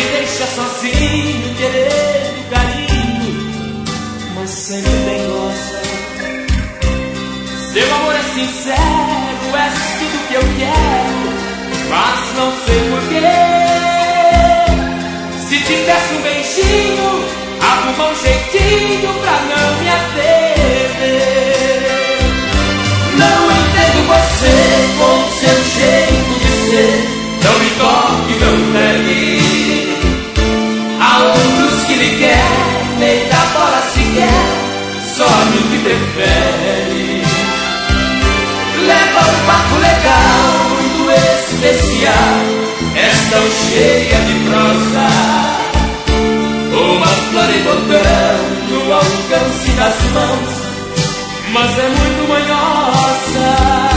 deixa sozinho, querendo carinho, mas sempre bem gosta. Seu amor é sincero, és tudo que eu quero, mas não sei porquê. Se te peço um beijinho, arruma um jeitinho pra não me atender. Não entendo você com seu jeito de ser, não me toque, não pegue. Há outros que lhe querem, nem da bola sequer, só o que prefere. Leva um papo legal, muito especial, és tão cheia de prosa. Uma flor em botão no alcance das mãos, mas é muito manhosa.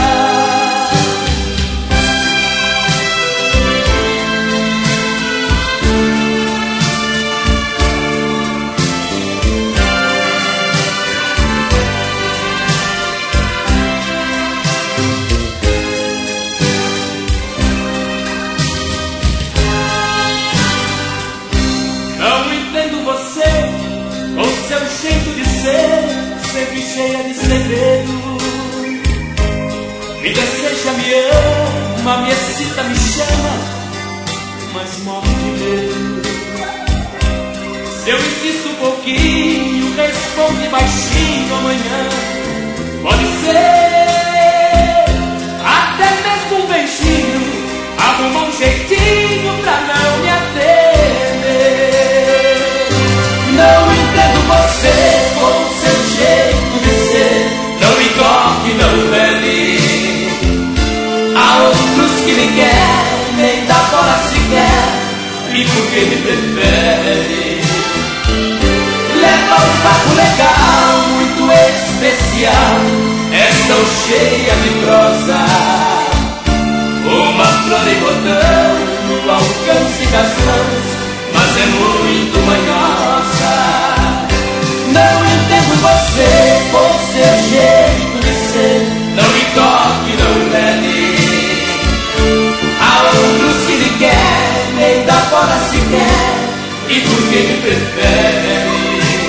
Sempre cheia de segredo, me deseja, me ama, me excita, me chama, mas morre de medo. Se eu insisto um pouquinho, responde baixinho amanhã. Pode ser até mesmo um beijinho, arruma um jeitinho pra não me atender. Não entendo você com seu jeito de ser, não me toque, não pele. Há outros que me querem, nem da bola sequer, e por que me prefere? Leva um papo legal, muito especial, és tão cheia de prosa. Uma flor em botão no alcance das mãos, mas é muito manhosa. Não entendo você com seu jeito de ser, não me toque, não leve. Há outros que lhe querem, nem da bola sequer, e por que me prefere?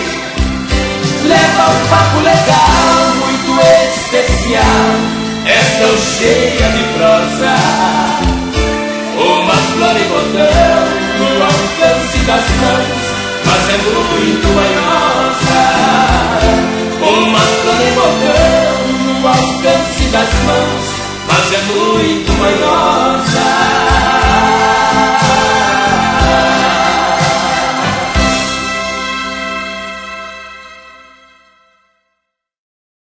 Leva um papo legal, muito especial, és tão cheia de prosa. Uma flor em botão no alcance das mãos, mas é muito